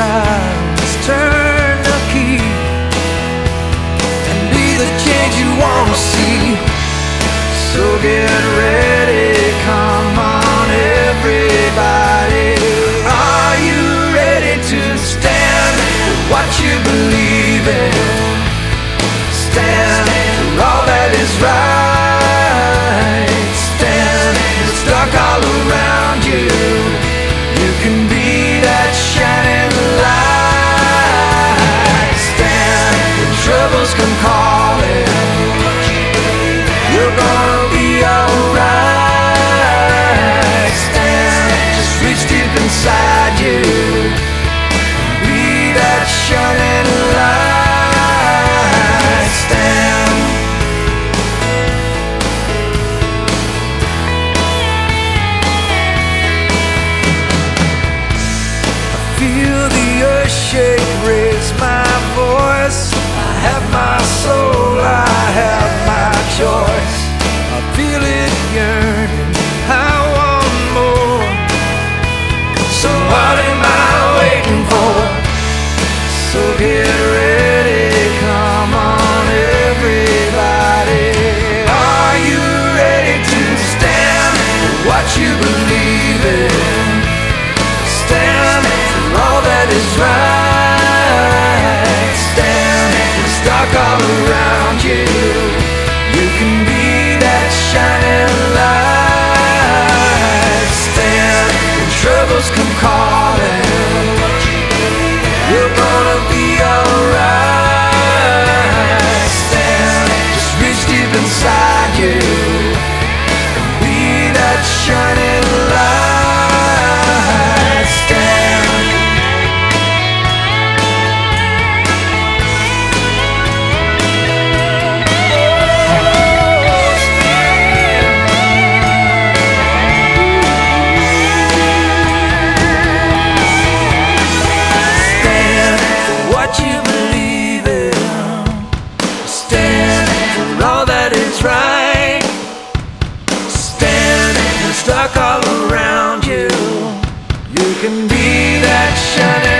child, just turn the key and be the change you want to see. So get ready, come on everybody. Are you ready to stand for what you believe in? Stand for all that is right. Stand for stuck all around you. You can be that shining light. Stand when troubles come calling. You're gonna be alright. Stand, just reach deep inside you. Be that shining light. Stand. I feel the earth shake, raise my voice. I have my soul, I have my choice. I feel it yearning, I want more. So what am I waiting for? So get ready, come on everybody. Are you ready to stand for what you believe in? Stand for all that is right. Stand for stuck all around you. You can be that shining light. Stand when troubles come calling. You're gonna be alright. Stand, just reach deep inside you and be that shining light. Stand. Right. Stand and stuck all around you. You can be that shining